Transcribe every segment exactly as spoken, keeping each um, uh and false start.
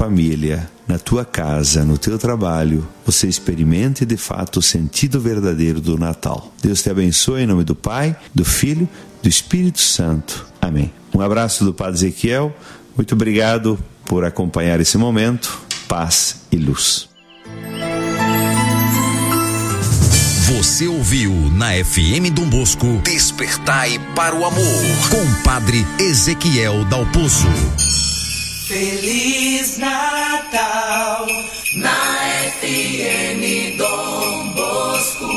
família, na tua casa, no teu trabalho, você experimente de fato o sentido verdadeiro do Natal. Deus te abençoe em nome do Pai, do Filho, do Espírito Santo. Amém. Um abraço do Padre Ezequiel. Muito obrigado por acompanhar esse momento. Paz e luz. Você ouviu na F M Dom Bosco Despertai para o Amor com Padre Ezequiel Dalpozo. Feliz Natal na F M Dom Bosco.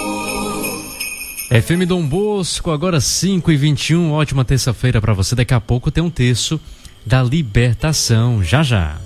F M Dom Bosco, agora cinco e vinte e um, ótima terça-feira para você. Daqui a pouco tem um texto da libertação, já já.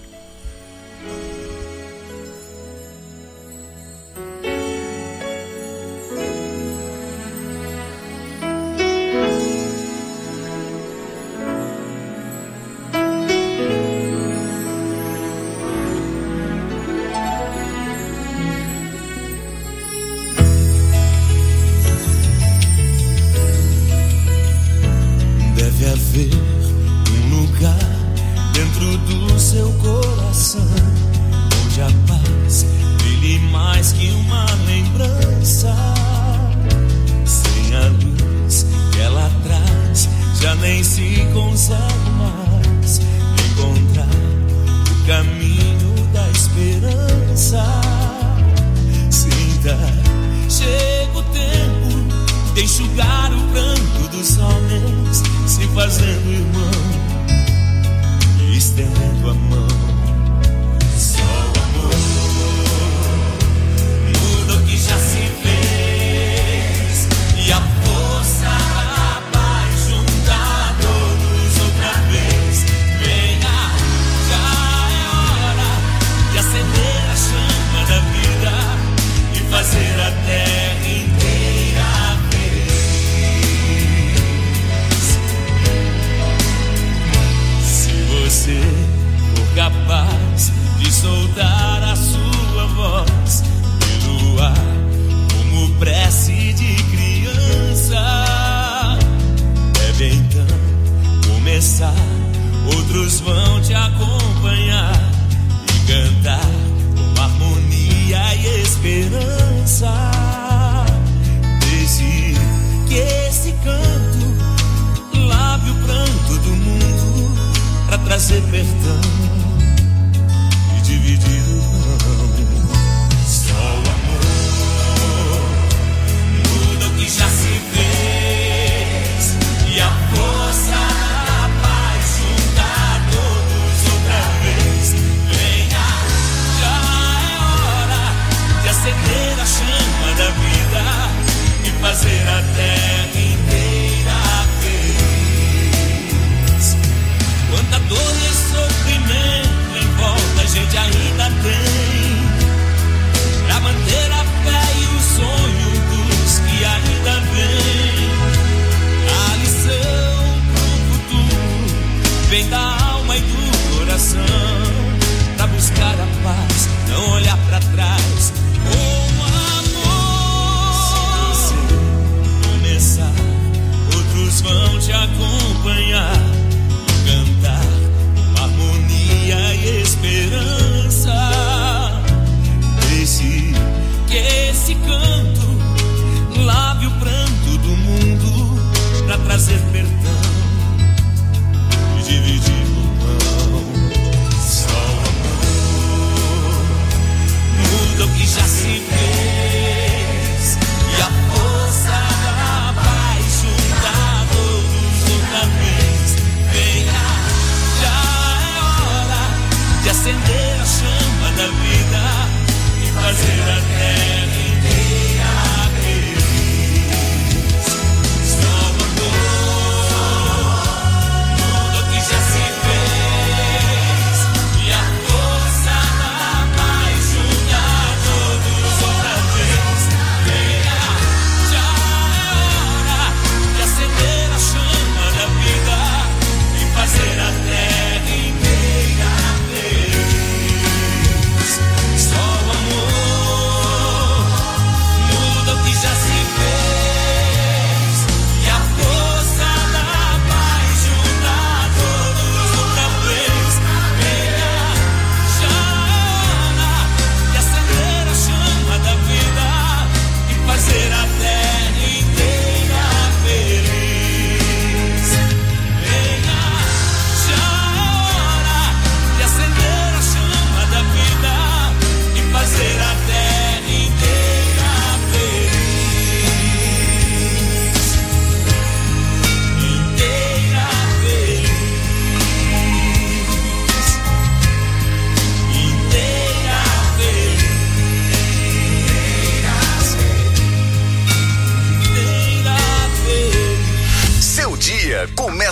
Só o amor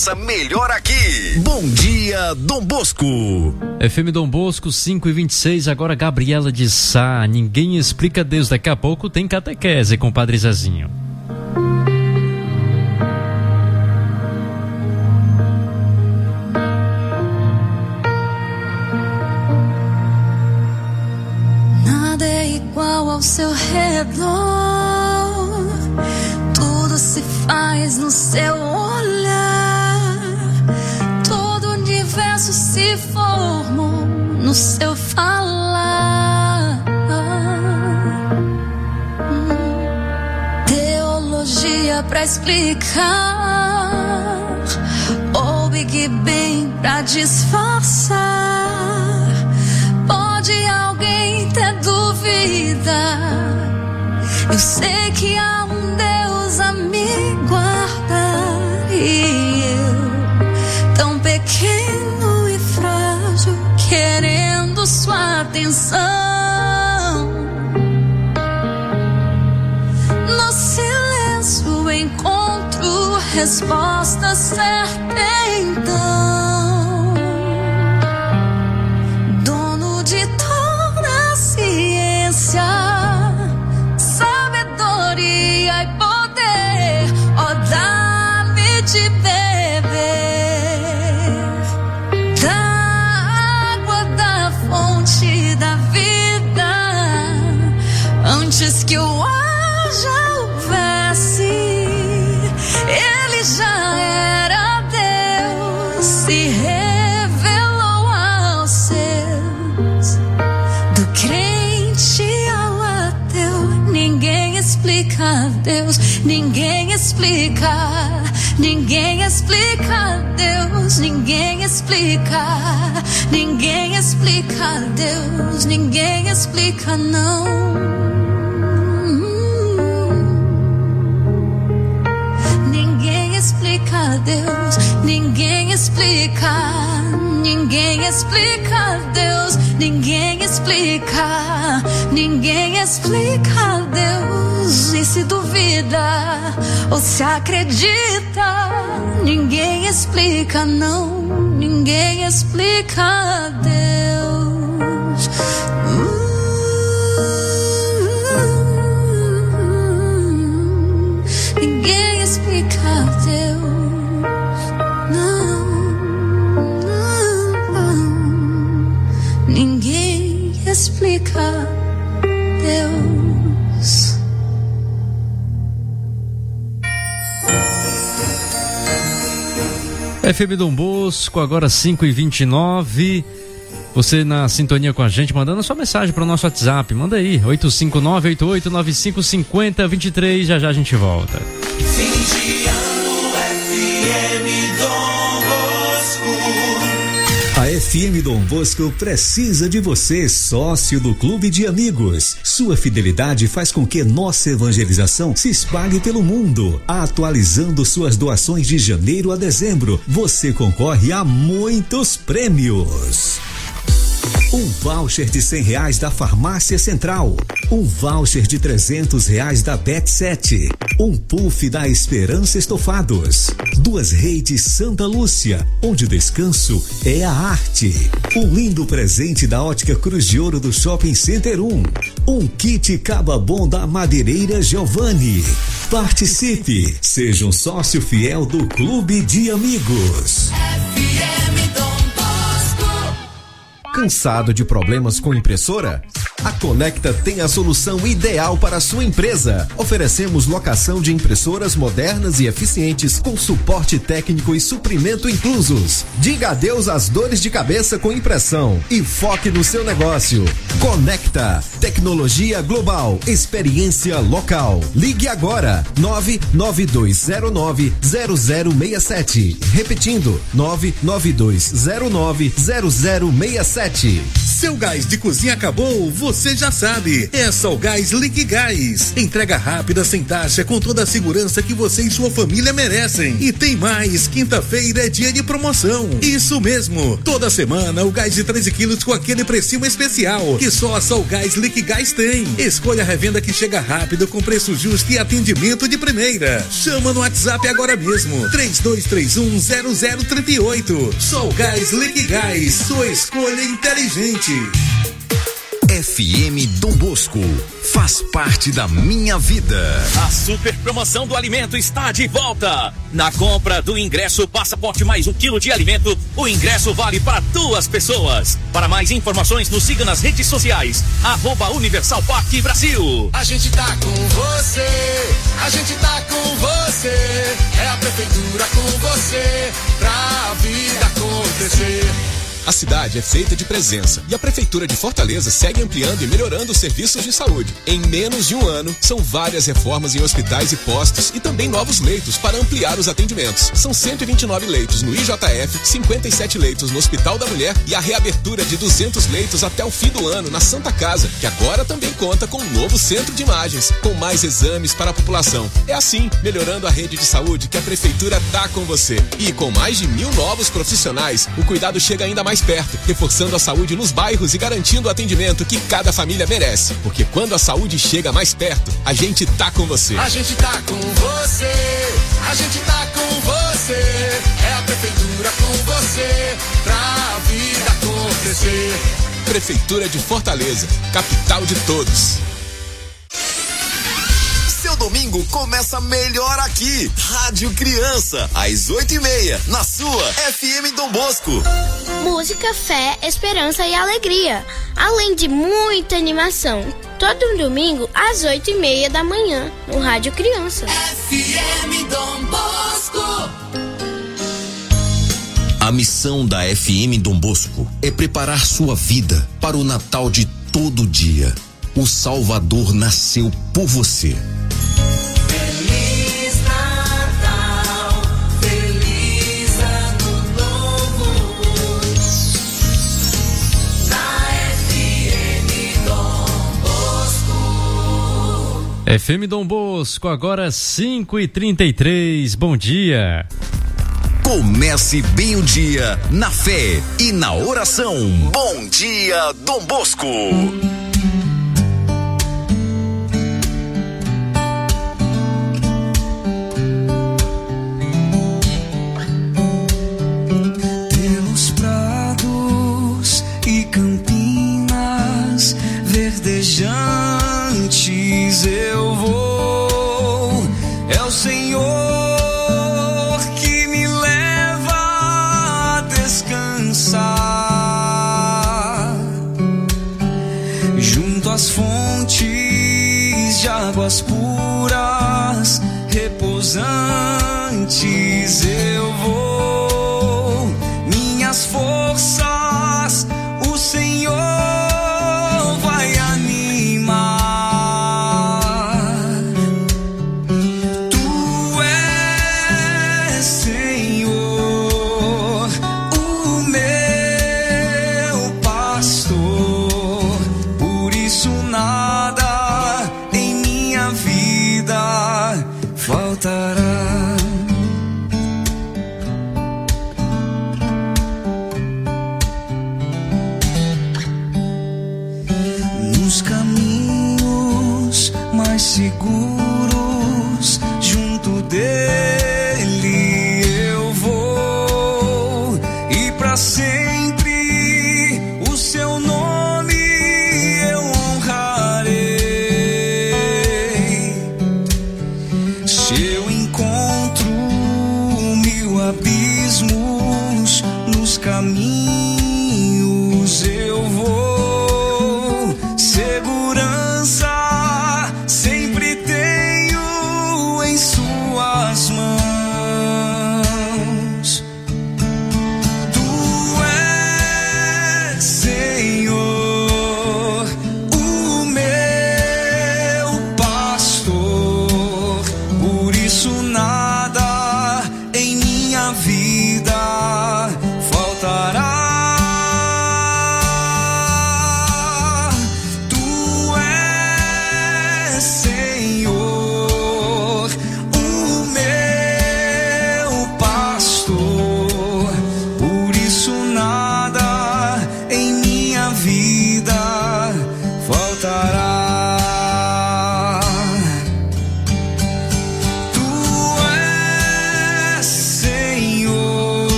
começa melhor aqui. Bom dia, Dom Bosco. F M Dom Bosco, cinco e vinte e seis, agora Gabriela de Sá. Ninguém explica Deus. Daqui a pouco tem catequese com o Padre Zezinho. Nada é igual ao seu redor, tudo se faz no seu olhar, todo o universo se formou no seu falar. Teologia pra explicar, ou Big Bang pra disfarçar. Pode alguém ter dúvida? Eu sei que há um Deus a me guardar, e eu, tão pequeno e frágil, querendo sua atenção. No silêncio encontro resposta certa, então, dono de toda a ciência, sabedoria e poder, ó, dá-me de beber da água da fonte da vida, antes que o ar já houvesse, ele já era Deus, se revelou aos seus, do crente ao ateu. Ninguém explica Deus, ninguém explica, ninguém explica Deus, ninguém explica, ninguém explica Deus, ninguém explica não. Ninguém explica Deus, ninguém explica, ninguém explica Deus, ninguém explica, ninguém explica Deus. E se duvida ou se acredita, ninguém explica não, ninguém explica Deus. Ninguém explica Deus, não, não, não. Ninguém explica Deus. F M Dom Bosco, agora cinco e vinte e nove. Você na sintonia com a gente, mandando sua mensagem para o nosso WhatsApp. Manda aí, oito cinco nove, oito oito nove cinco, cinco zero dois três. Já já a gente volta. Fim de ano F M Dom Bosco. A F M Dom Bosco precisa de você, sócio do Clube de Amigos. Sua fidelidade faz com que nossa evangelização se espalhe pelo mundo. Atualizando suas doações de janeiro a dezembro, você concorre a muitos prêmios. Um voucher de cem reais da Farmácia Central. Um voucher de trezentos reais da Bet sete. Um puff da Esperança Estofados. Duas redes Santa Lúcia, onde o descanso é a arte. Um lindo presente da Ótica Cruz de Ouro do Shopping Center um. Um kit Caba Bom da Madeireira Giovanni. Participe, seja um sócio fiel do Clube de Amigos. F M Dom Bosco. Cansado de problemas com impressora? A Conecta tem a solução ideal para a sua empresa. Oferecemos locação de impressoras modernas e eficientes com suporte técnico e suprimento inclusos. Diga adeus às dores de cabeça com impressão e foque no seu negócio. Conecta, tecnologia global, experiência local. Ligue agora, nove nove dois zero nove zero zero seis sete. Repetindo, nove nove dois zero nove zero zero seis sete. Seu gás de cozinha acabou? Você já sabe. É Solgás Liquigás. Entrega rápida, sem taxa, com toda a segurança que você e sua família merecem. E tem mais, quinta-feira é dia de promoção. Isso mesmo. Toda semana o gás de treze quilos com aquele precinho especial que só a Solgás Liquigás tem. Escolha a revenda que chega rápido, com preço justo e atendimento de primeira. Chama no WhatsApp agora mesmo. três dois três um zero zero três oito. Solgás Liquigás. Sua escolha inteligente. F M Dom Bosco faz parte da minha vida. A super promoção do alimento está de volta. Na compra do ingresso Passaporte mais um quilo de alimento, o ingresso vale para duas pessoas. Para mais informações, nos siga nas redes sociais, arroba Universal Parque Brasil. A gente tá com você, a gente tá com você, é a prefeitura com você, pra vida acontecer. A cidade é feita de presença e a Prefeitura de Fortaleza segue ampliando e melhorando os serviços de saúde. Em menos de um ano, são várias reformas em hospitais e postos e também novos leitos para ampliar os atendimentos. São cento e vinte e nove leitos no I J F, cinquenta e sete leitos no Hospital da Mulher e a reabertura de duzentos leitos até o fim do ano na Santa Casa, que agora também conta com um novo centro de imagens, com mais exames para a população. É assim, melhorando a rede de saúde, que a Prefeitura tá com você. E com mais de mil novos profissionais, o cuidado chega ainda mais mais perto, reforçando a saúde nos bairros e garantindo o atendimento que cada família merece. Porque quando a saúde chega mais perto, a gente tá com você. A gente tá com você, a gente tá com você, é a prefeitura com você, pra vida acontecer. Prefeitura de Fortaleza, capital de todos. Seu domingo começa melhor aqui. Rádio Criança, às oito e meia, na sua F M Dom Bosco. Música, fé, esperança e alegria, além de muita animação. Todo domingo, às oito e meia da manhã, no Rádio Criança. F M Dom Bosco. A missão da F M Dom Bosco é preparar sua vida para o Natal de todo dia. O Salvador nasceu por você. Feliz Natal, feliz ano novo, na F M Dom Bosco. F M Dom Bosco, agora cinco e trinta e três, bom dia. Comece bem o dia na fé e na oração. Bom dia, Dom Bosco. Pelos prados e campinas verdejantes eu vou. É o Senhor junto às fontes de águas puras, repousantes eu vou. Minhas forças o Senhor vai animar. Tu és Senhor, o meu pastor, por isso nada em minha vida faltará.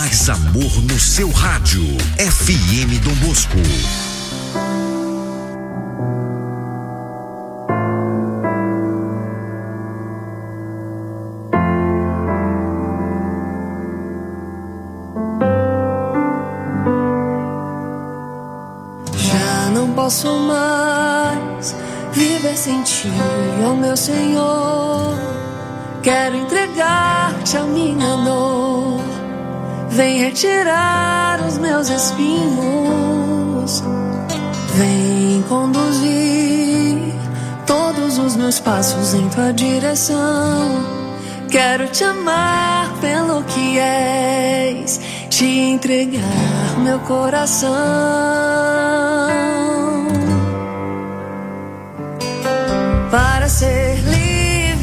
Mais amor no seu rádio. F M Dom Bosco. Já não posso mais viver sem ti, ó meu Senhor. Quero entregar-te a minha dor. Vem retirar os meus espinhos. Vem conduzir todos os meus passos em tua direção. Quero te amar pelo que és, te entregar meu coração. Para ser livre.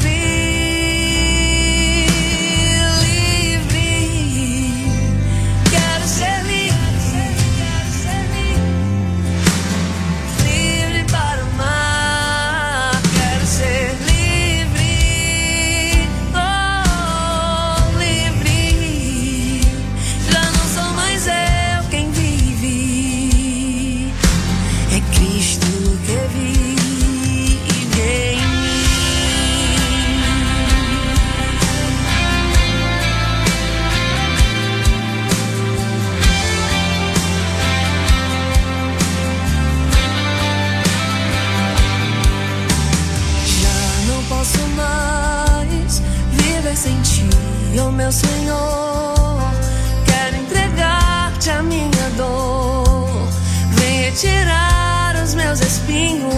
Sem ti, ó meu Senhor, quero entregar-te a minha dor. Vem retirar os meus espinhos.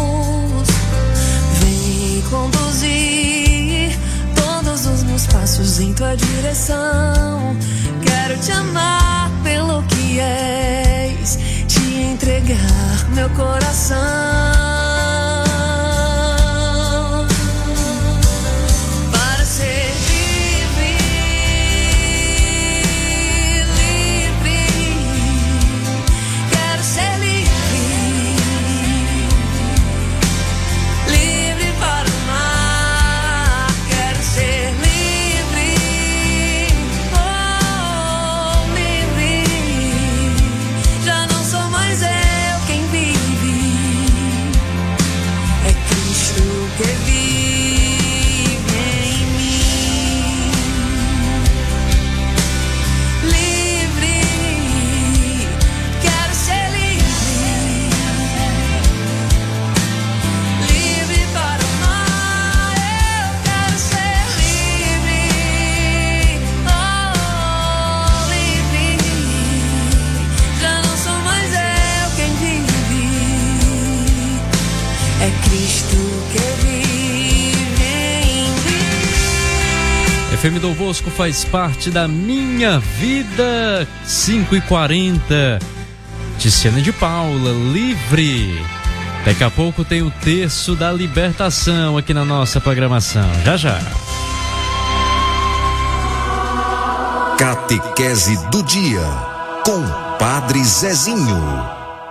Vem conduzir todos os meus passos em tua direção. Quero te amar pelo que és, te entregar meu coração. F M Dom Bosco faz parte da minha vida. Cinco e quarenta. Tiziana de Paula, livre. Daqui a pouco tem o terço da libertação aqui na nossa programação. Já já. Catequese do dia com Padre Zezinho.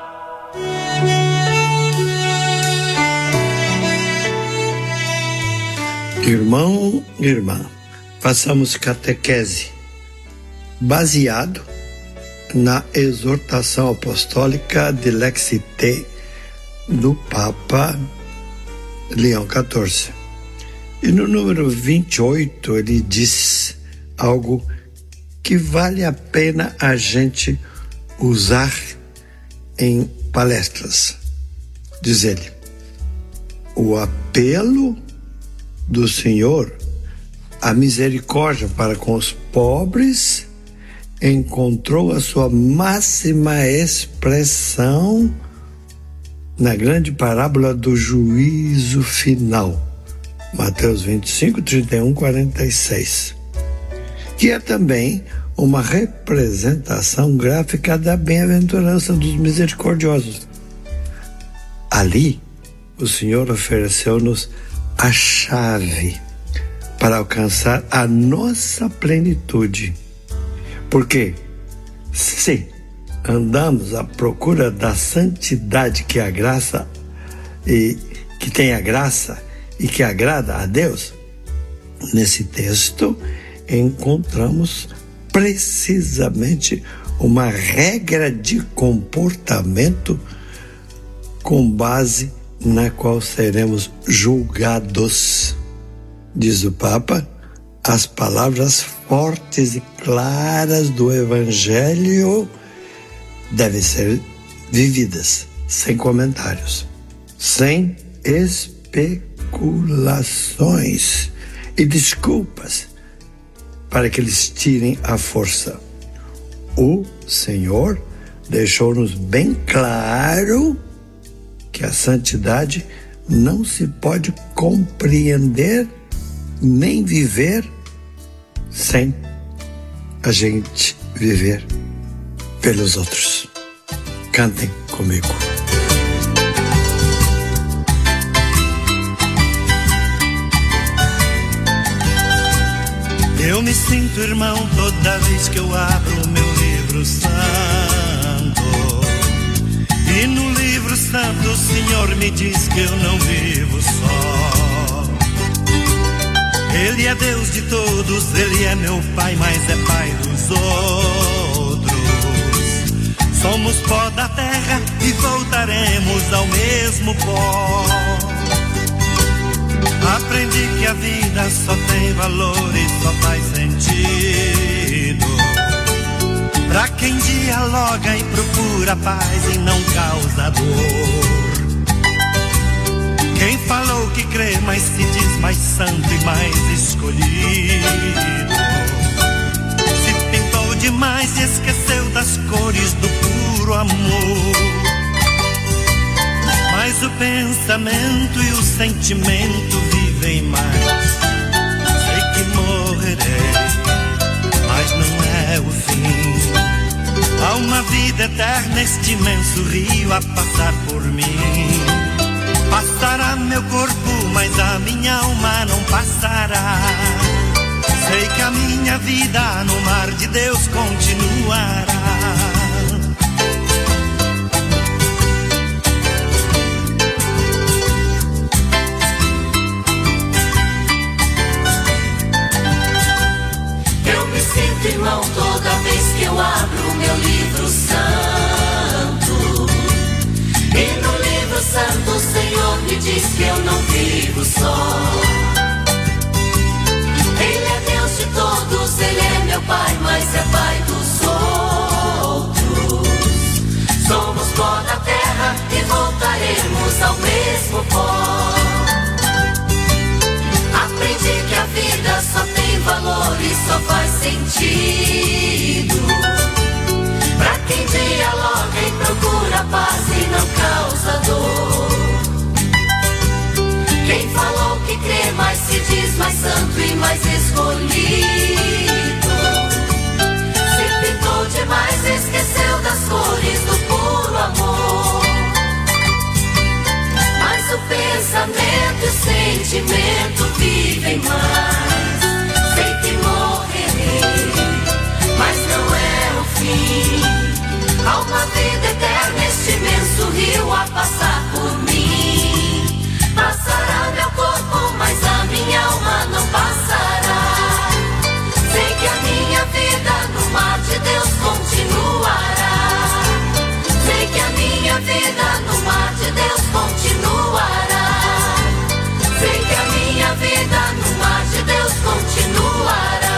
Irmão, irmã, façamos catequese baseado na exortação apostólica de Lexite do Papa Leão quatorze. E no número vinte e oito ele diz algo que vale a pena a gente usar em palestras. Diz ele: o apelo do Senhor, a misericórdia para com os pobres, encontrou a sua máxima expressão na grande parábola do juízo final, Mateus vinte e cinco, trinta e um, quarenta e seis, que é também uma representação gráfica da bem-aventurança dos misericordiosos. Ali, o Senhor ofereceu-nos a chave para alcançar a nossa plenitude. Porque se andamos à procura da santidade que a graça e que tem a graça e que agrada a Deus, nesse texto encontramos precisamente uma regra de comportamento com base na qual seremos julgados. Diz o Papa, as palavras fortes e claras do Evangelho devem ser vividas, sem comentários, sem especulações e desculpas para que eles tirem a força. O Senhor deixou-nos bem claro que a santidade não se pode compreender nem viver sem a gente viver pelos outros. Cantem comigo. Eu me sinto irmão toda vez que eu abro o meu livro santo. E no livro santo o Senhor me diz que eu não vivo só. Ele é Deus de todos, Ele é meu Pai, mas é Pai dos outros. Somos pó da terra e voltaremos ao mesmo pó. Aprendi que a vida só tem valor e só faz sentido pra quem dialoga e procura paz e não causa dor. Quem falou que crê, mas se diz mais santo e mais escolhido, se pintou demais e esqueceu das cores do puro amor. Mas o pensamento e o sentimento vivem mais. Sei que morrerei, mas não é o fim. Há uma vida eterna, este imenso rio a passar por mim. Passará meu corpo, mas a minha alma não passará. Sei que a minha vida no mar de Deus continuará. Eu me sinto irmão toda vez que eu abro o meu livro santo. E no livro santo o Senhor me diz que eu não vivo só. Ele é Deus de todos, Ele é meu Pai, mas é Pai dos outros. Somos pó da terra e voltaremos ao mesmo pó. Aprendi que a vida só tem valor e só faz sentido pra quem dialoga e procura paz e não causa dor. Quem falou que crê, mas se diz mais santo e mais escolhido, se pintou demais, esqueceu das cores do puro amor. Mas o pensamento e o sentimento vivem mais. Sei que morrerei, mas não é o fim. Há uma vida eterna, este imenso rio a passar por mim. Passará meu corpo, mas a minha alma não passará. Sei que a minha vida no mar de Deus continuará. Sei que a minha vida no mar de Deus continuará. Sei que a minha vida no mar de Deus continuará.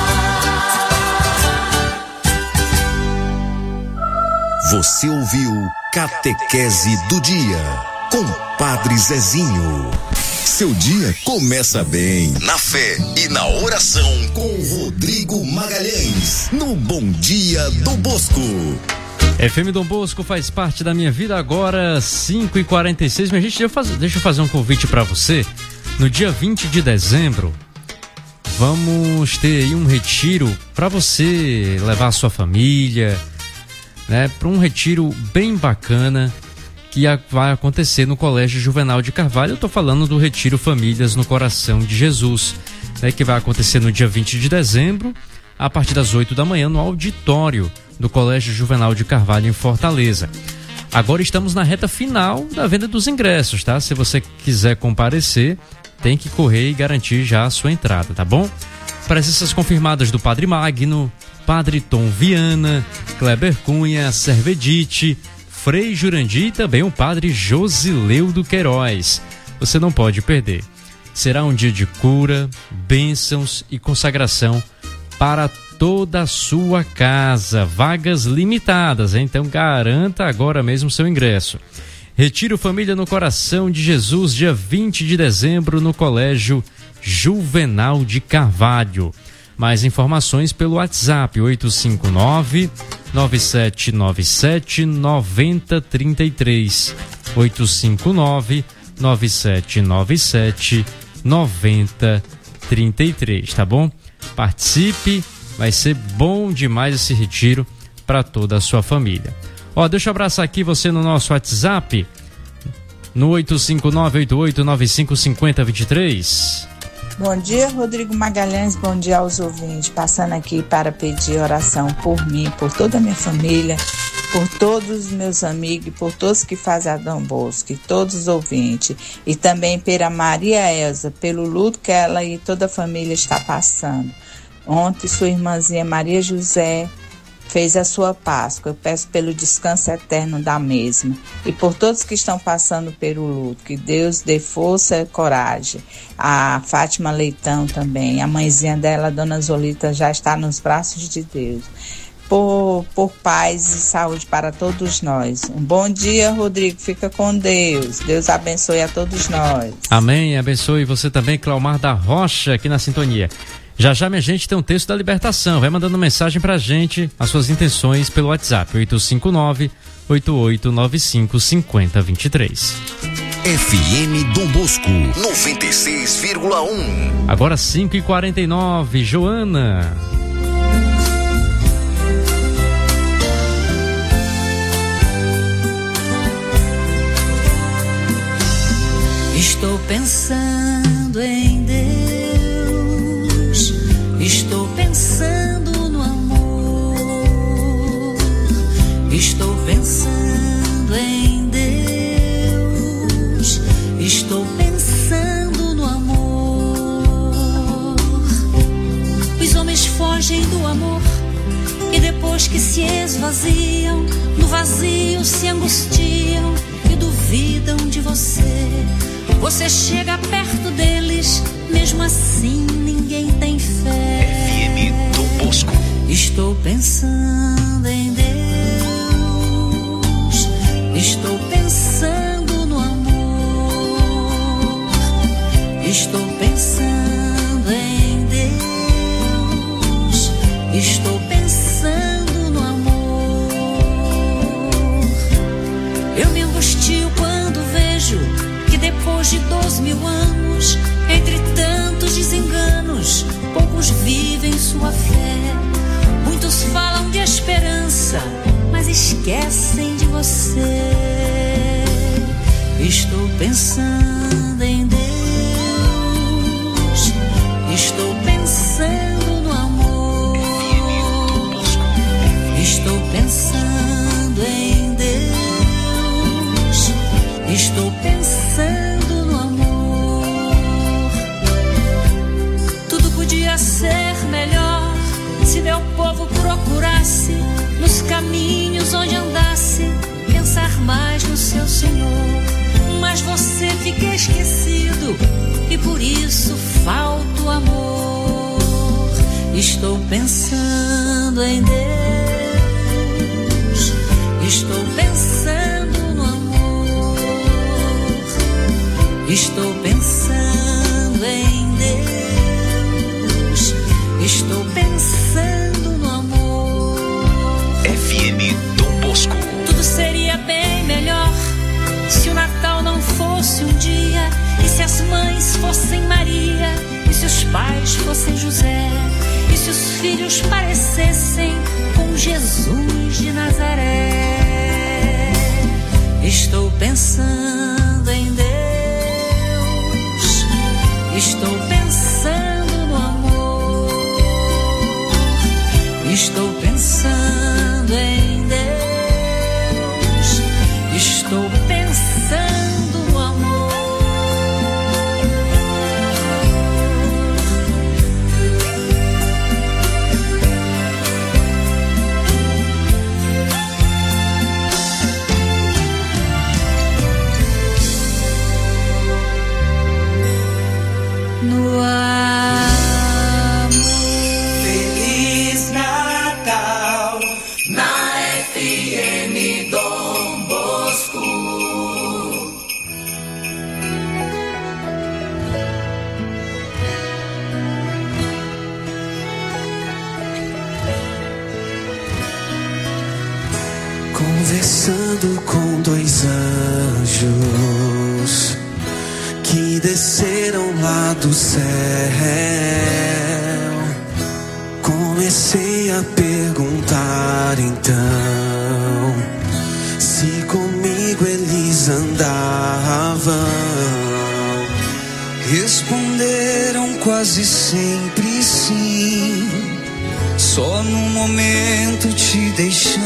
Você ouviu Catequese do Dia com Padre Zezinho. Seu dia começa bem na fé e na oração com Rodrigo Magalhães no Bom Dia do Bosco. F M Dom Bosco faz parte da minha vida agora, cinco e quarenta e seis. Minha gente, deixa eu fazer, deixa eu fazer um convite para você. No dia vinte de dezembro, vamos ter aí um retiro para você levar a sua família, né, para um retiro bem bacana que vai acontecer no Colégio Juvenal de Carvalho. Eu tô falando do Retiro Famílias no Coração de Jesus, né, que vai acontecer no dia vinte de dezembro, a partir das oito da manhã, no auditório do Colégio Juvenal de Carvalho, em Fortaleza. Agora estamos na reta final da venda dos ingressos, tá? Se você quiser comparecer, tem que correr e garantir já a sua entrada, tá bom? Presenças confirmadas do Padre Magno, Padre Tom Viana, Kleber Cunha, Servedite, Frei Jurandir e também o Padre Josileudo Queiroz. Você não pode perder. Será um dia de cura, bênçãos e consagração para toda a sua casa. Vagas limitadas, então garanta agora mesmo seu ingresso. Retiro Família no Coração de Jesus, dia vinte de dezembro, no Colégio Juvenal de Carvalho. Mais informações pelo WhatsApp oito cinco nove, nove sete nove sete, nove zero três três. oito cinco nove, nove sete nove sete, nove zero três três, tá bom? Participe, vai ser bom demais esse retiro para toda a sua família. Ó, deixa eu abraçar aqui você no nosso WhatsApp, no oito cinco nove, oito oito nove cinco, cinco zero dois três. Bom dia, Rodrigo Magalhães, bom dia aos ouvintes, passando aqui para pedir oração por mim, por toda a minha família, por todos os meus amigos, por todos que fazem a Dom Bosco, todos os ouvintes, e também pela Maria Elza, pelo luto que ela e toda a família está passando. Ontem sua irmãzinha Maria José fez a sua Páscoa. Eu peço pelo descanso eterno da mesma. E por todos que estão passando pelo luto, que Deus dê força e coragem. A Fátima Leitão também, a mãezinha dela, a Dona Zolita, já está nos braços de Deus. Por, por paz e saúde para todos nós. Um bom dia, Rodrigo. Fica com Deus. Deus abençoe a todos nós. Amém. Abençoe você também, Claumar da Rocha, aqui na sintonia. Já já, minha gente, tem um texto da libertação. Vai mandando mensagem pra gente, as suas intenções pelo WhatsApp, oito cinco nove, oito oito nove cinco, cinco zero dois três. F M Dom Bosco, noventa e seis vírgula um. Agora cinco e quarenta e nove, Joana. Estou pensando em Deus. Estou pensando no amor, estou pensando em Deus, estou pensando no amor. Os homens fogem do amor e depois que se esvaziam, no vazio se angustiam e duvidam de você. Você chega perto deles, mesmo assim ninguém tem fé. F M Dom Bosco. Estou pensando em Deus, estou pensando no amor, estou pensando em Deus, estou pensando no amor. Eu me angustio quando vejo que depois de dois mil anos, entre tantos desenganos, poucos vivem sua fé. Muitos falam de esperança, mas esquecem de você. Estou pensando em Deus, estou pensando no amor, estou pensando em Deus, estou pensando no amor. Tudo podia ser melhor se meu povo procurasse nos caminhos onde andasse, pensar mais no seu Senhor. Mas você fica esquecido e por isso falta o amor. Estou pensando em Deus, estou pensando no amor, estou pensando em Deus, estou pensando no amor. F M Dom Bosco. Tudo seria bem melhor se o Natal não fosse um dia, e se as mães fossem Maria, e se os pais fossem José, e se os filhos parecessem com Jesus de Nazaré. Estou pensando em Deus, estou pensando no amor, estou pensando em Deus, estou pensando no amor. Conversando com dois anjos que desceram lá do céu, comecei a perguntar então se comigo eles andavam. Responderam quase sempre sim, só no momento te deixamos.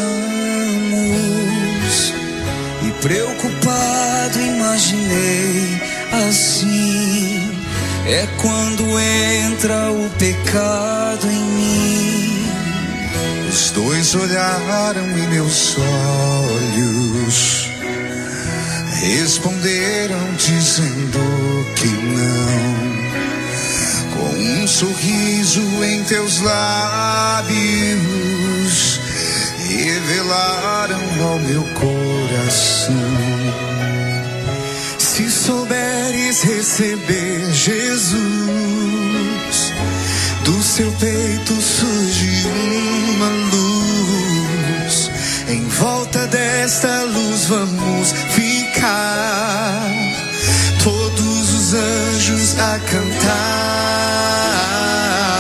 E preocupado imaginei assim, é quando entra o pecado em mim. Os dois olharam em meus olhos, responderam dizendo que não. Com um sorriso em teus lábios, revelaram ao meu coração: se souberes receber Jesus, do seu peito surge uma luz. Em volta desta luz vamos ficar, todos os anjos a cantar.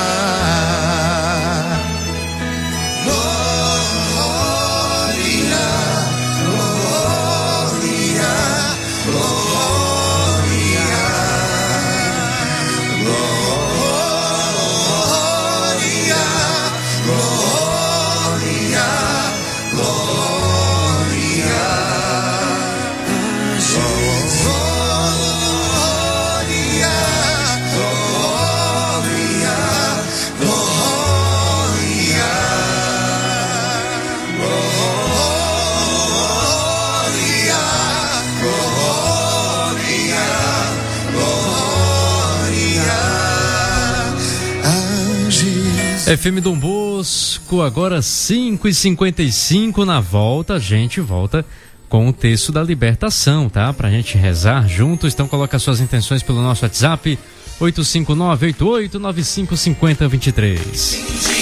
F M Dom Bosco, agora cinco e cinquenta e cinco. Na volta, a gente volta com o texto da libertação, tá? Pra gente rezar juntos. Então coloca suas intenções pelo nosso WhatsApp oito cinco nove, oito oito nove cinco cinco zero dois três.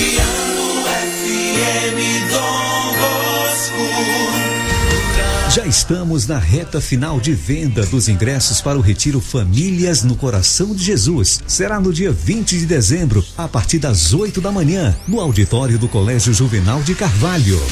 Já estamos na reta final de venda dos ingressos para o Retiro Famílias no Coração de Jesus. Será no dia vinte de dezembro, a partir das oito da manhã, no auditório do Colégio Juvenal de Carvalho.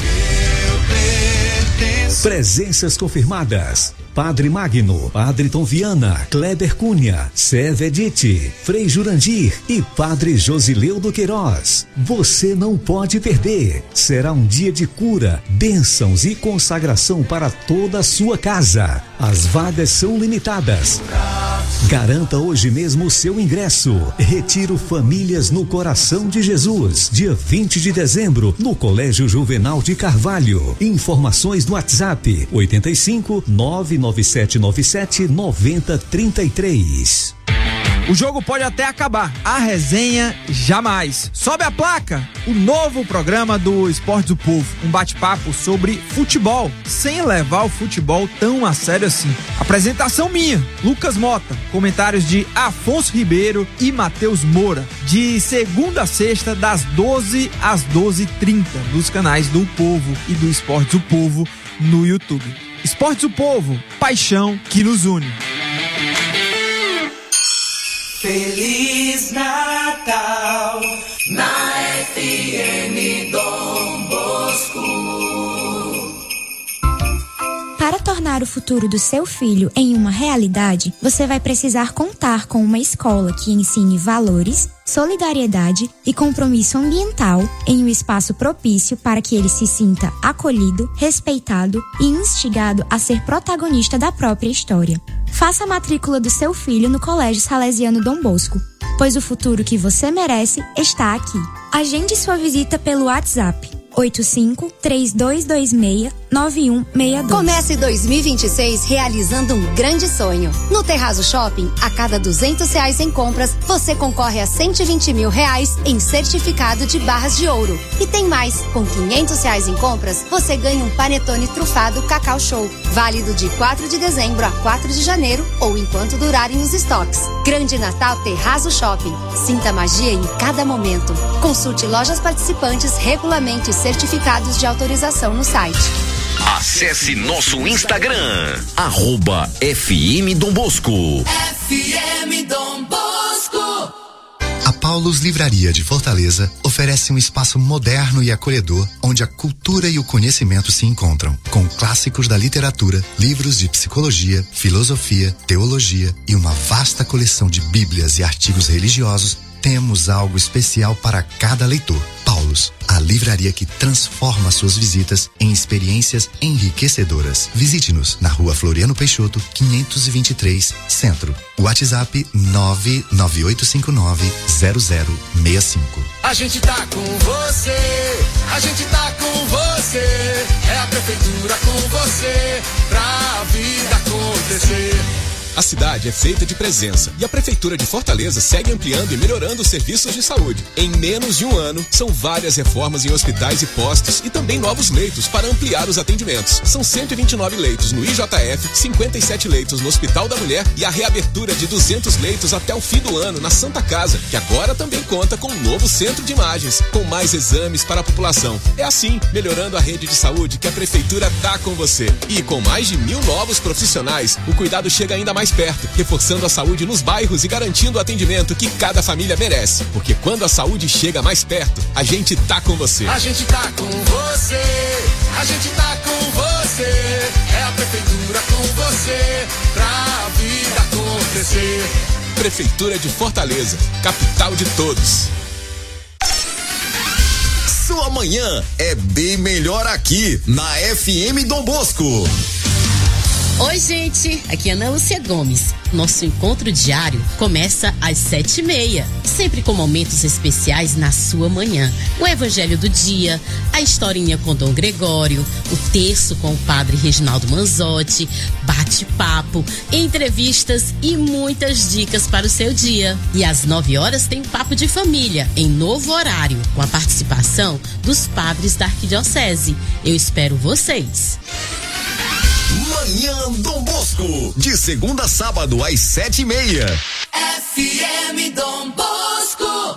Presenças confirmadas: Padre Magno, Padre Tom Viana, Kleber Cunha, Seve Edith, Frei Jurandir e Padre Josileudo Queiroz. Você não pode perder. Será um dia de cura, bênçãos e consagração para toda a sua casa. As vagas são limitadas. Garanta hoje mesmo o seu ingresso. Retiro Famílias no Coração de Jesus, dia vinte de dezembro, no Colégio Juvenal de Carvalho. Informações no WhatsApp oito cinco nove nove sete nove sete nove zero três três. O jogo pode até acabar, a resenha jamais. Sobe a placa, o novo programa do Esportes do Povo. Um bate-papo sobre futebol, sem levar o futebol tão a sério assim. Apresentação minha, Lucas Mota. Comentários de Afonso Ribeiro e Matheus Moura. De segunda a sexta, das doze às doze e trinta, nos canais do Povo e do Esportes do Povo no YouTube. Esportes do Povo, paixão que nos une. Feliz Natal na F M Dom Bosco. Para tornar o futuro do seu filho em uma realidade, você vai precisar contar com uma escola que ensine valores, solidariedade e compromisso ambiental em um espaço propício para que ele se sinta acolhido, respeitado e instigado a ser protagonista da própria história. Faça a matrícula do seu filho no Colégio Salesiano Dom Bosco, pois o futuro que você merece está aqui. Agende sua visita pelo WhatsApp oito cinco três dois dois seis nove um seis dois. Comece dois mil e vinte e seis realizando um grande sonho. No Terrazo Shopping, a cada duzentos reais em compras, você concorre a cento e vinte mil reais em certificado de barras de ouro. E tem mais, com quinhentos reais em compras, você ganha um panetone trufado Cacau Show, válido de quatro de dezembro a quatro de janeiro ou enquanto durarem os estoques. Grande Natal Terrazo Shopping. Sinta magia em cada momento. Consulte lojas participantes, regulamentos e certificados de autorização no site. Acesse nosso Instagram, arroba F M Dom Bosco. F M Dom Bosco. A Paulus Livraria de Fortaleza oferece um espaço moderno e acolhedor onde a cultura e o conhecimento se encontram, com clássicos da literatura, livros de psicologia, filosofia, teologia e uma vasta coleção de bíblias e artigos religiosos. Temos algo especial para cada leitor. Paulus, a livraria que transforma suas visitas em experiências enriquecedoras. Visite-nos na Rua Floriano Peixoto, quinhentos e vinte e três, Centro. WhatsApp nove nove oito cinco nove zero zero seis cinco. A gente tá com você, a gente tá com você, é a prefeitura com você, pra vida acontecer. A cidade é feita de presença e a Prefeitura de Fortaleza segue ampliando e melhorando os serviços de saúde. Em menos de um ano, são várias reformas em hospitais e postos e também novos leitos para ampliar os atendimentos. São cento e vinte e nove leitos no I J F, cinquenta e sete leitos no Hospital da Mulher e a reabertura de duzentos leitos até o fim do ano na Santa Casa, que agora também conta com um novo centro de imagens, com mais exames para a população. É assim, melhorando a rede de saúde, que a Prefeitura tá com você. E com mais de mil novos profissionais, o cuidado chega ainda mais perto, reforçando a saúde nos bairros e garantindo o atendimento que cada família merece. Porque quando a saúde chega mais perto, a gente tá com você. A gente tá com você, a gente tá com você, é a prefeitura com você, pra vida acontecer. Prefeitura de Fortaleza, capital de todos. Sua manhã é bem melhor aqui na F M Dom Bosco. Oi, gente, aqui é Ana Lúcia Gomes. Nosso encontro diário começa às sete e meia, sempre com momentos especiais na sua manhã. O Evangelho do Dia, a historinha com Dom Gregório, o terço com o Padre Reginaldo Manzotti, bate-papo, entrevistas e muitas dicas para o seu dia. E às nove horas tem Papo de Família, em novo horário, com a participação dos padres da Arquidiocese. Eu espero vocês. Manhã Dom Bosco, de segunda a sábado às sete e meia. F M Dom Bosco.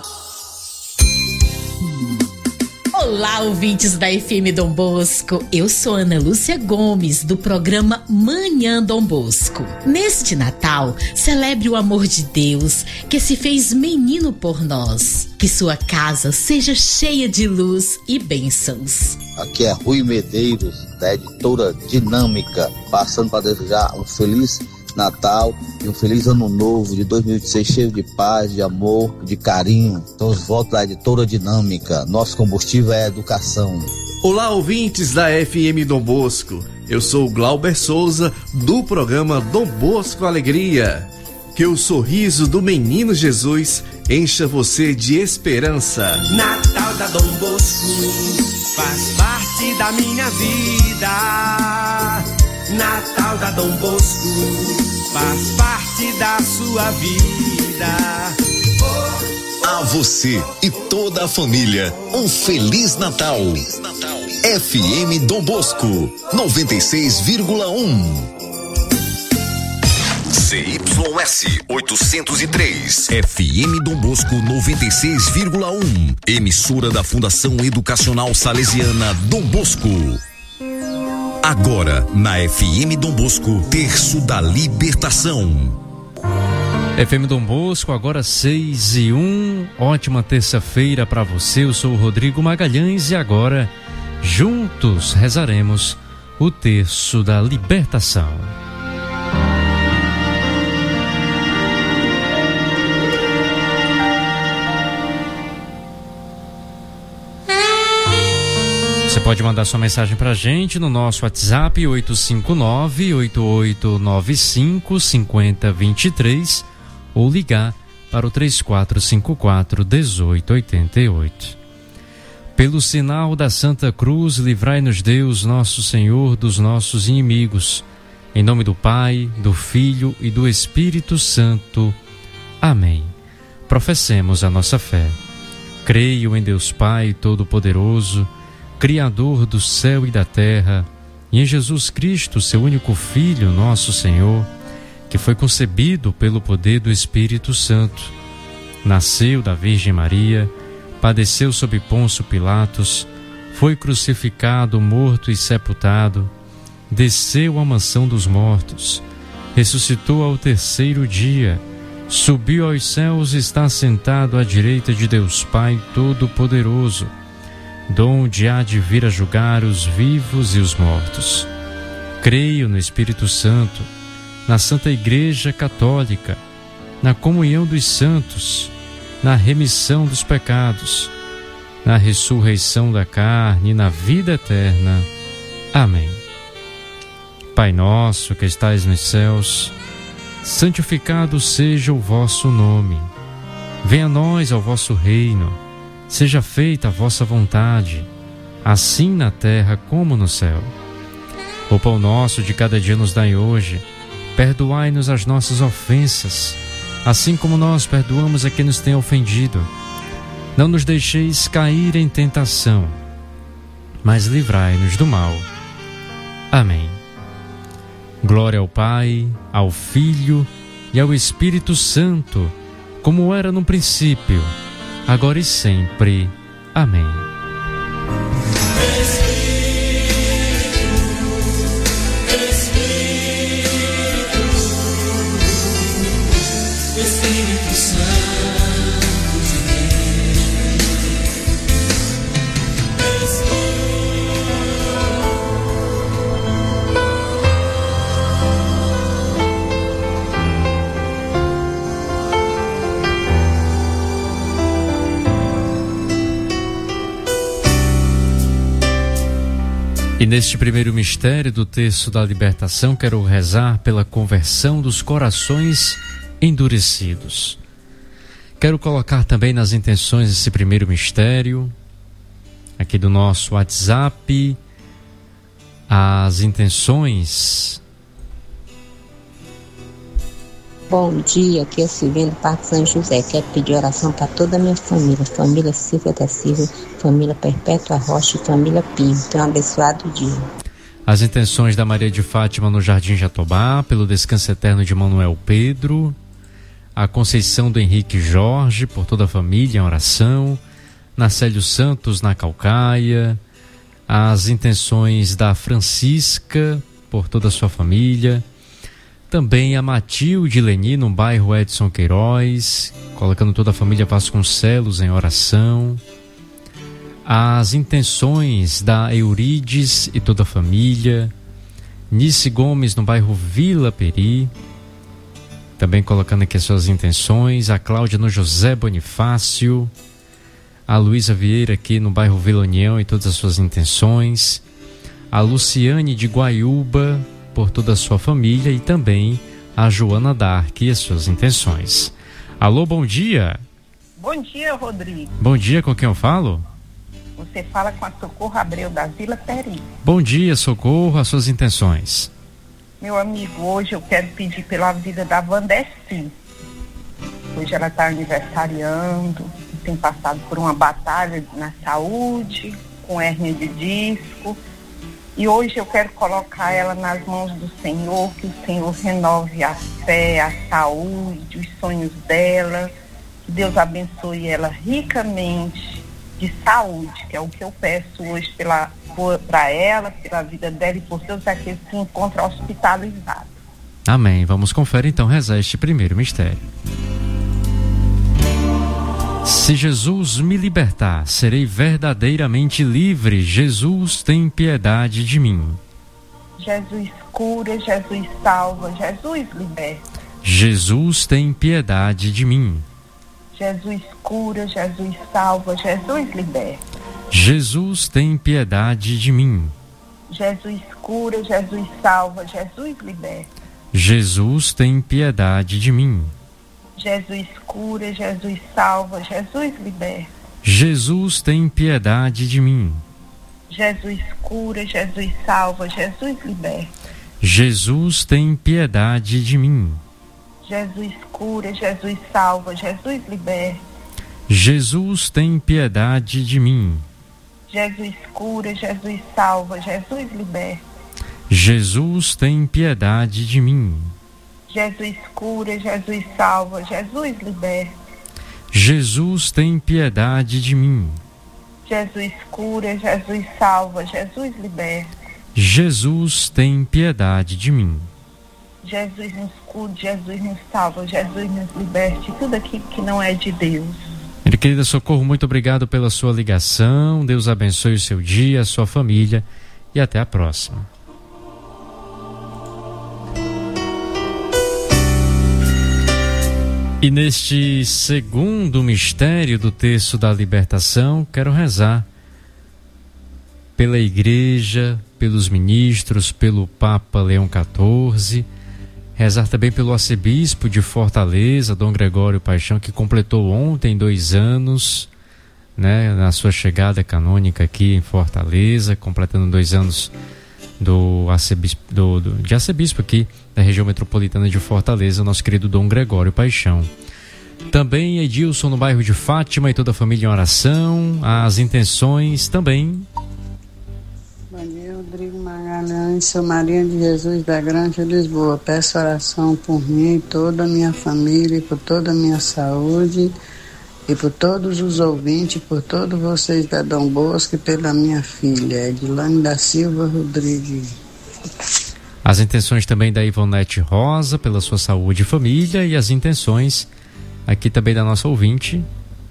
Olá, ouvintes da F M Dom Bosco. Eu sou Ana Lúcia Gomes, do programa Manhã Dom Bosco. Neste Natal, celebre o amor de Deus, que se fez menino por nós. Que sua casa seja cheia de luz e bênçãos. Aqui é Rui Medeiros, da editora Dinâmica, passando para desejar um feliz Natal e um feliz ano novo de dois mil e vinte e seis, cheio de paz, de amor, de carinho. Então, os votos da editora Dinâmica. Nosso combustível é a educação. Olá, ouvintes da F M Dom Bosco. Eu sou o Glauber Souza, do programa Dom Bosco Alegria. Que o sorriso do menino Jesus encha você de esperança. Natal da Dom Bosco faz parte da minha vida. Natal da Dom Bosco faz parte da sua vida. A você e toda a família, um Feliz Natal. F M Dom Bosco, noventa e seis vírgula um. C Y S oitocentos e três, F M Dom Bosco noventa e seis vírgula um, emissora da Fundação Educacional Salesiana Dom Bosco. Agora, na F M Dom Bosco, Terço da Libertação. F M Dom Bosco, agora seis e um, ótima terça-feira para você. Eu sou o Rodrigo Magalhães e agora, juntos, rezaremos o Terço da Libertação. Você pode mandar sua mensagem pra gente no nosso WhatsApp oito cinco nove, oito oito nove cinco, cinco zero dois três ou ligar para o três quatro cinco quatro, um oito oito oito. Pelo sinal da Santa Cruz, livrai-nos Deus, nosso Senhor, dos nossos inimigos. Em nome do Pai, do Filho e do Espírito Santo. Amém. Professemos a nossa fé. Creio em Deus Pai Todo-Poderoso, Criador do céu e da terra, e em Jesus Cristo, seu único Filho, nosso Senhor, que foi concebido pelo poder do Espírito Santo, nasceu da Virgem Maria, padeceu sob Pôncio Pilatos, foi crucificado, morto e sepultado, desceu à mansão dos mortos, ressuscitou ao terceiro dia, subiu aos céus e está sentado à direita de Deus Pai Todo-Poderoso, donde há de vir a julgar os vivos e os mortos. Creio no Espírito Santo, na Santa Igreja Católica, na comunhão dos santos, na remissão dos pecados, na ressurreição da carne e na vida eterna. Amém. Pai nosso que estais nos céus, santificado seja o vosso nome. Venha a nós ao vosso reino. Seja feita a vossa vontade, assim na terra como no céu. O pão nosso de cada dia nos dai hoje. Perdoai-nos as nossas ofensas, assim como nós perdoamos a quem nos tem ofendido. Não nos deixeis cair em tentação, mas livrai-nos do mal. Amém. Glória ao Pai, ao Filho e ao Espírito Santo, como era no princípio, agora e sempre. Amém. Espírito Santo E neste primeiro mistério do terço da libertação, quero rezar pela conversão dos corações endurecidos. Quero colocar também nas intenções desse primeiro mistério, aqui do nosso WhatsApp, as intenções. Bom dia, aqui é Silvina do Parque São José. Quero pedir oração para toda a minha família, família Silvia da Silva, família Perpétua Rocha e família Pinho. Tenham um abençoado dia. As intenções da Maria de Fátima no Jardim Jatobá, pelo descanso eterno de Manuel Pedro, a Conceição do Henrique Jorge, por toda a família em oração, Narcélio Santos na Calcaia, as intenções da Francisca, por toda a sua família, também a Matilde Leni, no bairro Edson Queiroz, colocando toda a família Vasconcelos em oração. As intenções da Eurides e toda a família. Nice Gomes, no bairro Vila Peri, também colocando aqui as suas intenções. A Cláudia no José Bonifácio. A Luísa Vieira aqui no bairro Vila União e todas as suas intenções. A Luciane de Guaiúba, por toda a sua família, e também a Joana Dark e as suas intenções. Alô, bom dia. Bom dia, Rodrigo. Bom dia, com quem eu falo? Você fala com a Socorro Abreu da Vila Peri. Bom dia, Socorro, as suas intenções. Meu amigo, hoje eu quero pedir pela vida da Vandeci. Hoje ela está aniversariando, tem passado por uma batalha na saúde, com hérnia de disco. E hoje eu quero colocar ela nas mãos do Senhor, que o Senhor renove a fé, a saúde, os sonhos dela, que Deus abençoe ela ricamente de saúde, que é o que eu peço hoje para ela, pela vida dela e por todos aqueles que se encontram hospitalizados. Amém. Vamos conferir então, rezar este primeiro mistério. Se Jesus me libertar, serei verdadeiramente livre. Jesus, tem piedade de mim. Jesus cura, Jesus salva, Jesus liberta. Jesus, tem piedade de mim. Jesus cura, Jesus salva, Jesus liberta. Jesus, tem piedade de mim. Jesus cura, Jesus salva, Jesus liberta. Jesus, tem piedade de mim. Jesus cura, Jesus salva, Jesus liberta. Jesus, tem piedade de mim. Jesus cura, Jesus salva, Jesus liberta. Jesus, tem piedade de mim. Jesus cura, Jesus salva, Jesus liberta. Jesus, tem piedade de mim. Jesus cura, Jesus salva, Jesus liberta. Jesus, tem piedade de mim. Jesus cura, Jesus salva, Jesus liberta. Jesus, tem piedade de mim. Jesus cura, Jesus salva, Jesus liberta. Jesus, tem piedade de mim. Jesus nos cuide, Jesus nos salva, Jesus nos liberte, tudo aquilo que não é de Deus. Minha querida Socorro, muito obrigado pela sua ligação. Deus abençoe o seu dia, a sua família e até a próxima. E neste segundo mistério do texto da libertação, quero rezar pela igreja, pelos ministros, pelo Papa Leão quatorze, rezar também pelo arcebispo de Fortaleza, Dom Gregório Paixão, que completou ontem dois anos, né, na sua chegada canônica aqui em Fortaleza, completando dois anos do arcebispo, do, do, de arcebispo aqui da região metropolitana de Fortaleza, nosso querido Dom Gregório Paixão. Também Edilson no bairro de Fátima e toda a família em oração, as intenções também. Bom dia, Rodrigo Magalhães, sou Maria de Jesus da Granja Lisboa. Peço oração por mim, toda a minha família, por toda a minha saúde e por todos os ouvintes, por todos vocês da Dom Bosco e pela minha filha, Edilane da Silva Rodrigues. As intenções também da Ivonete Rosa, pela sua saúde e família, e as intenções aqui também da nossa ouvinte.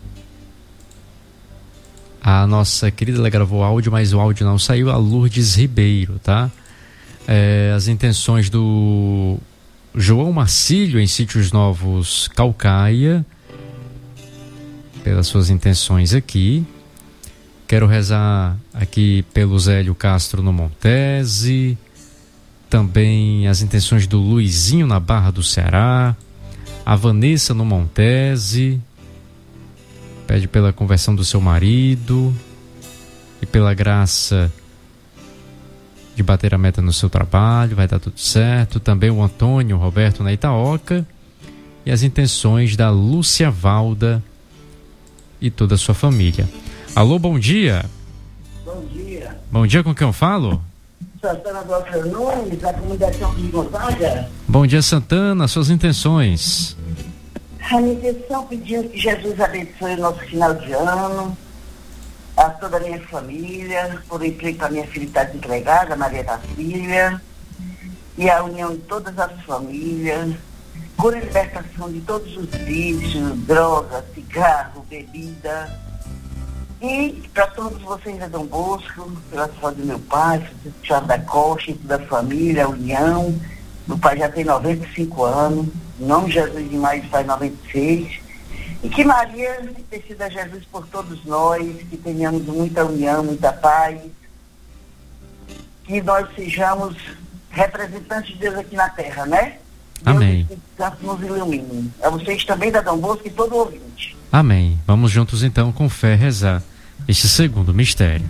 A nossa querida, ela gravou áudio, mas o áudio não saiu, a Lourdes Ribeiro, tá? É, as intenções do João Marcílio, em Sítios Novos, Calcaia, pelas suas intenções aqui. Quero rezar aqui pelo Zélio Castro no Montese, também as intenções do Luizinho na Barra do Ceará, a Vanessa no Montese, pede pela conversão do seu marido e pela graça de bater a meta no seu trabalho, vai dar tudo certo. Também o Antônio Roberto na Itaoca, e as intenções da Lúcia Valda e toda a sua família. Alô, bom dia. Bom dia. Bom dia, com quem eu falo? Santana do Alfredo Nunes, da comunidade de Gonzaga. Bom dia, Santana, suas intenções. A minha intenção pedindo que Jesus abençoe o nosso final de ano, a toda a minha família, por emprego para minha filha estar desempregada, Maria da Filha, e a união de todas as famílias, cura e libertação de todos os vícios, drogas, cigarro, bebida. E para todos vocês da Dom Bosco, pela saúde do meu pai, Thiago da Costa, e toda a família, a união. Meu pai já tem noventa e cinco anos, em nome de Jesus de Maio faz noventa e seis. E que Maria decida Jesus por todos nós, que tenhamos muita união, muita paz, que nós sejamos representantes de Deus aqui na terra, né? Amém. Deus que nos ilumine. A vocês também da Dom Bosco e todo ouvinte. Amém. Vamos juntos então com fé rezar este segundo mistério.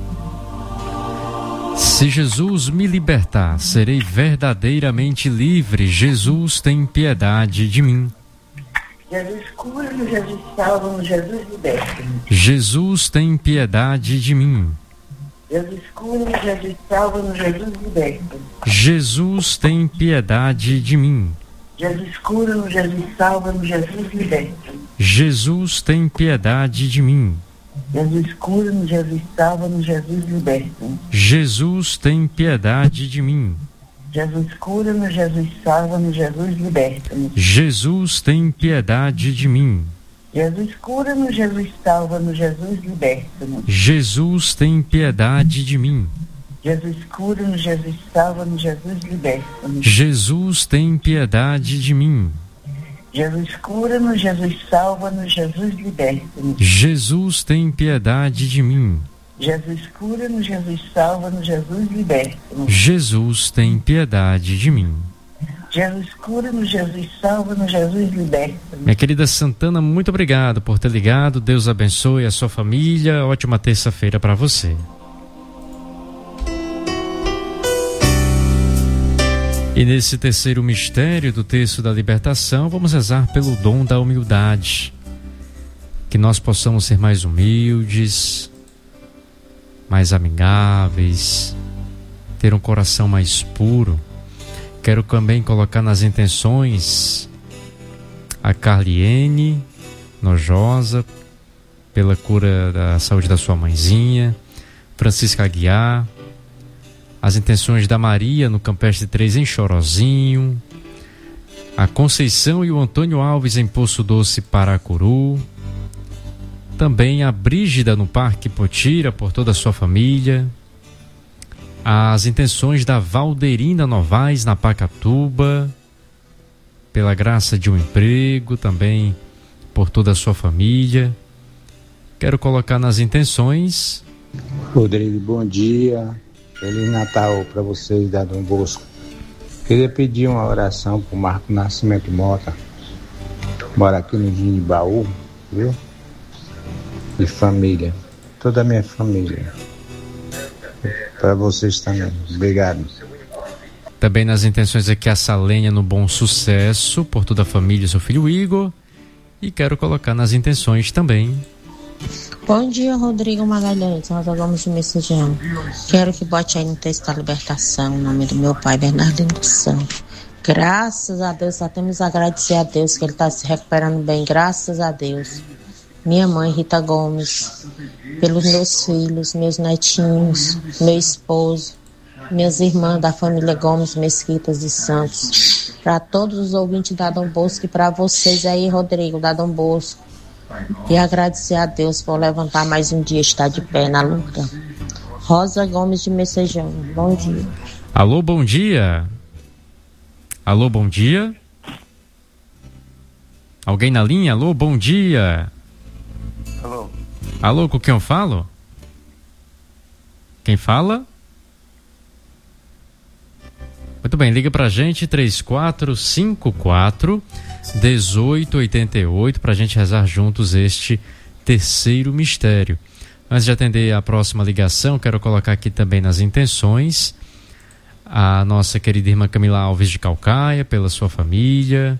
Se Jesus me libertar, serei verdadeiramente livre. Jesus, tem piedade de mim. Jesus cura-nos, Jesus salva-nos, Jesus liberta-nos. Jesus, tem piedade de mim. Jesus cura-nos, Jesus salva-nos, Jesus liberta-nos. Jesus, tem piedade de mim. Jesus cura-nos, Jesus salva-nos, Jesus liberta-nos. Jesus, tem piedade de mim. Jesus cura-nos, Jesus salva-nos, Jesus liberta-nos. Jesus, tem piedade de mim. Jesus cura-nos, Jesus salva-nos, Jesus liberta-nos. Jesus, tem piedade de mim. Jesus cura-nos, Jesus salva-nos, Jesus liberta-nos. Jesus, tem piedade de mim. Jesus cura-nos, Jesus salva-nos, Jesus liberta-nos. Jesus, tem piedade de mim. Jesus cura-nos, Jesus salva-nos, Jesus liberta-nos. Jesus, tem piedade de mim. Jesus cura-nos, Jesus salva-nos, Jesus liberta-nos. Jesus, tem piedade de mim. Jesus cura-nos, Jesus salva-nos, Jesus liberta-nos. Minha querida Santana, muito obrigado por ter ligado. Deus abençoe a sua família. Ótima terça-feira para você. E nesse terceiro mistério do texto da libertação, vamos rezar pelo dom da humildade. Que nós possamos ser mais humildes, mais amigáveis, ter um coração mais puro. Quero também colocar nas intenções a Carliene Nojosa, pela cura da saúde da sua mãezinha, Francisca Aguiar, As intenções da Maria no Campestre três em Chorozinho. A Conceição e o Antônio Alves em Poço Doce, Paracuru. Também a Brígida no Parque Potira, por toda a sua família. As intenções da Valderina Novaes na Pacatuba, pela graça de um emprego, também por toda a sua família. Quero colocar nas intenções. Rodrigo, bom dia. Feliz Natal para vocês da Dom Bosco. Queria pedir uma oração para o Marco Nascimento Mota. Mora aqui no Ginibaú, viu? E família. Toda a minha família. Para vocês também. Obrigado. Também nas intenções aqui a Salênia no Bom Sucesso, por toda a família e seu filho Igor. E quero colocar nas intenções também. Bom dia, Rodrigo Magalhães, Rosa Gomes de Messejano. Quero que bote aí no texto da libertação, em nome do meu pai, Bernardino dos Santos. Graças a Deus, só temos a agradecer a Deus que ele está se recuperando bem, graças a Deus. Minha mãe, Rita Gomes, pelos meus filhos, meus netinhos, meu esposo, minhas irmãs da família Gomes Mesquitas de Santos, para todos os ouvintes da Dom Bosco e para vocês aí, Rodrigo, da Dom Bosco. E agradecer a Deus por levantar mais um dia, estar de pé na luta. Rosa Gomes de Messejano, bom dia. Alô, bom dia. Alô, bom dia. Alguém na linha? Alô, bom dia. Alô. Alô, com quem eu falo? Quem fala? Muito bem, liga pra gente, três quatro cinco quatro, um oito oito oito, pra gente rezar juntos este terceiro mistério. Antes de atender a próxima ligação, quero colocar aqui também nas intenções a nossa querida irmã Camila Alves de Calcaia, pela sua família,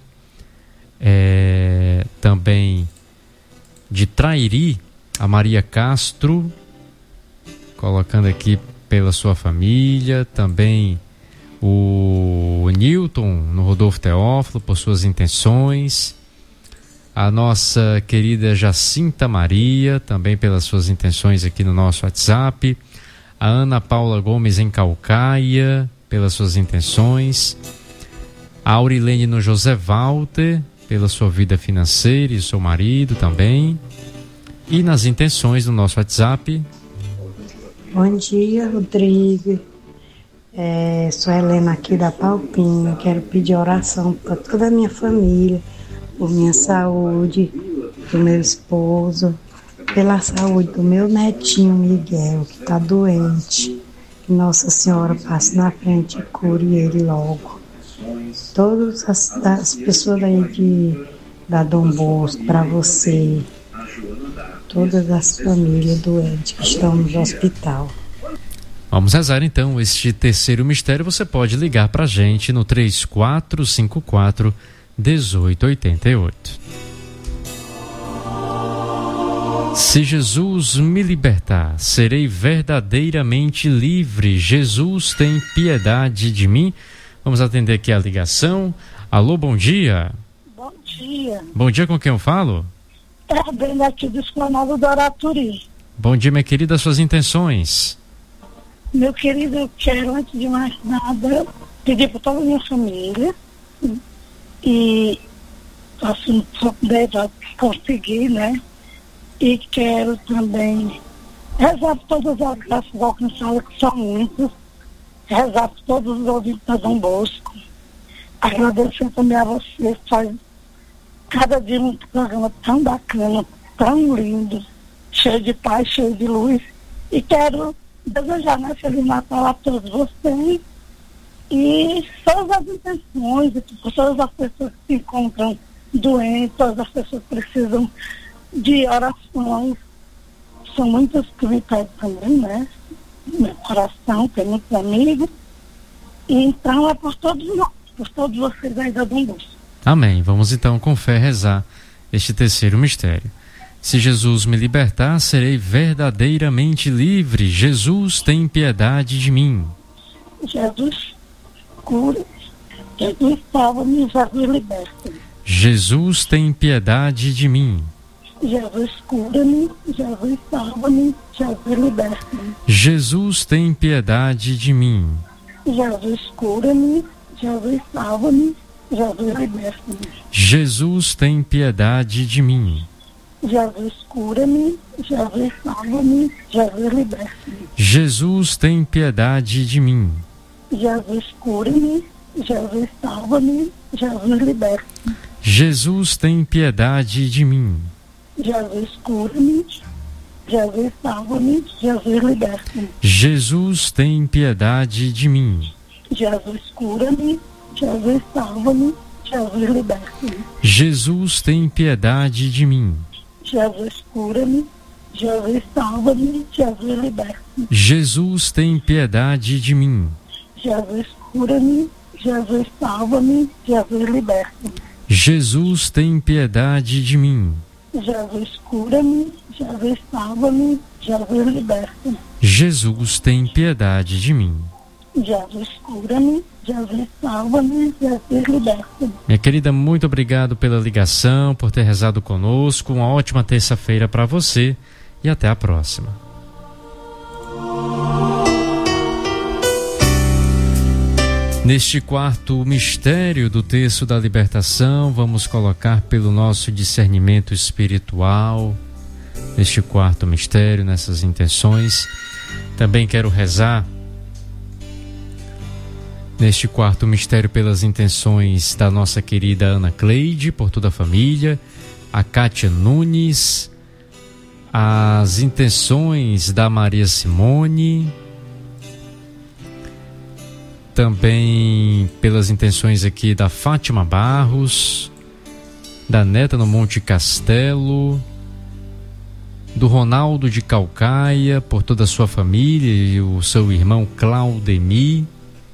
é, também de Trairi, a Maria Castro, colocando aqui pela sua família, também o Newton no Rodolfo Teófilo, por suas intenções, a nossa querida Jacinta Maria, também pelas suas intenções aqui no nosso WhatsApp, a Ana Paula Gomes em Calcaia, pelas suas intenções, a Aurilene no José Walter, pela sua vida financeira e seu marido também, e nas intenções do nosso WhatsApp. Bom dia, Rodrigo. É, sou a Helena aqui da Palpinha. Quero pedir oração para toda a minha família, por minha saúde, do meu esposo, pela saúde do meu netinho Miguel, que está doente. Que Nossa Senhora passe na frente e cure ele logo. Todas as, as pessoas aí de, da Dom Bosco, para você, todas as famílias doentes que estão no hospital. Vamos rezar então este terceiro mistério. Você pode ligar para a gente no três quatro cinco quatro, um oito oito oito. Se Jesus me libertar, serei verdadeiramente livre. Jesus tem piedade de mim. Vamos atender aqui a ligação. Alô, bom dia. Bom dia. Bom dia, com quem eu falo? É bem aqui do Esplanado do Araturi. Bom dia, minha querida, suas intenções. Meu querido, eu quero, antes de mais nada, pedir para toda a minha família e, assim, se eu puder conseguir, né? E quero também rezar por todas as graças alcançadas, que são muitas, rezar por todos os ouvintes da Dom Bosco, agradecer também a você, faz cada dia um programa tão bacana, tão lindo, cheio de paz, cheio de luz, e quero desejar, né, Feliz Natal a todos vocês e todas as intenções, todas as pessoas que se encontram doentes, todas as pessoas que precisam de orações. São muitos que me pedem também, né? Meu coração, tem muitos amigos. E então é por todos nós, por todos vocês aí da Dom Bosco. Amém. Vamos então com fé rezar este terceiro mistério. Se Jesus me libertar, serei verdadeiramente livre. Jesus tem piedade de mim. Jesus cura, Jesus salva-me, Jesus liberta. Jesus tem piedade de mim. Jesus cura-me, Jesus salva-me, Jesus liberta-me. Jesus tem piedade de mim. Jesus cura-me, Jesus salva-me, Jesus liberta-me. Jesus tem piedade de mim. Jesus cura-me, Jesus salva-me, Jesus liberta-me. Jesus tem piedade de mim. Jesus cura-me, Jesus salva-me, Jesus liberta-me. Jesus tem piedade de mim. Jesus cura-me, Jesus salva-me, Jesus liberta-me. Jesus tem piedade de mim. Jesus cura-me, Jesus salva-me, Jesus liberta-me. Jesus tem piedade de mim. Jesus cura-me, Jesus salva-me, Jesus liberta-me. Jesus tem piedade de mim. Jesus cura-me, Jesus salva-me, Jesus liberta-me. Jesus tem piedade de mim. Jesus cura-me, Jesus salva-me, Jesus liberta-me. Jesus tem piedade de mim. Jesus cura-me, Jesus salva-me, Jesus liberta-me. Minha querida, muito obrigado pela ligação, por ter rezado conosco. Uma ótima terça-feira para você e até a próxima. Neste quarto mistério do texto da libertação, vamos colocar pelo nosso discernimento espiritual, neste quarto mistério, nessas intenções. Também quero rezar neste quarto mistério pelas intenções da nossa querida Ana Cleide, por toda a família, a Kátia Nunes, as intenções da Maria Simone, também pelas intenções aqui da Fátima Barros, da Neta no Monte Castelo, do Ronaldo de Calcaia, por toda a sua família e o seu irmão Claudemir.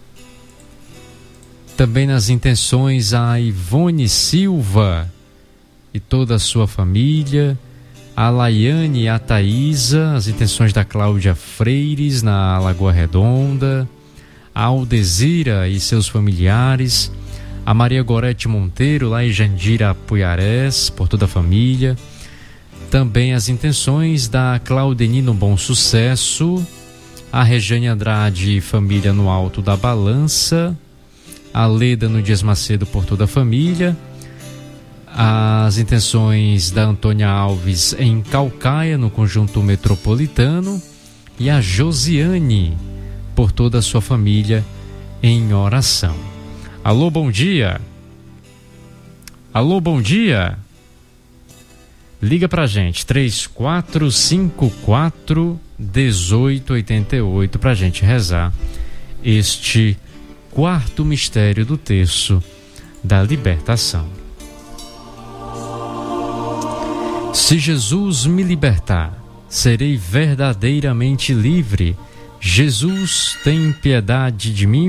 Também nas intenções a Ivone Silva e toda a sua família, a Laiane e a Thaísa, as intenções da Cláudia Freires na Lagoa Redonda, a Aldezira e seus familiares, a Maria Gorete Monteiro lá em Jandira Apuiarés, por toda a família. Também as intenções da Claudeni no Bom Sucesso, a Regiane Andrade e família no Alto da Balança, a Leda no Dias Macedo por toda a família, as intenções da Antônia Alves em Calcaia, no Conjunto Metropolitano, e a Josiane por toda a sua família em oração. Alô, bom dia. Alô, bom dia. Liga pra gente, três quatro cinco quatro, um oito oito oito, pra gente rezar este quarto mistério do terço da libertação. Se Jesus me libertar, serei verdadeiramente livre. Jesus tem piedade de mim.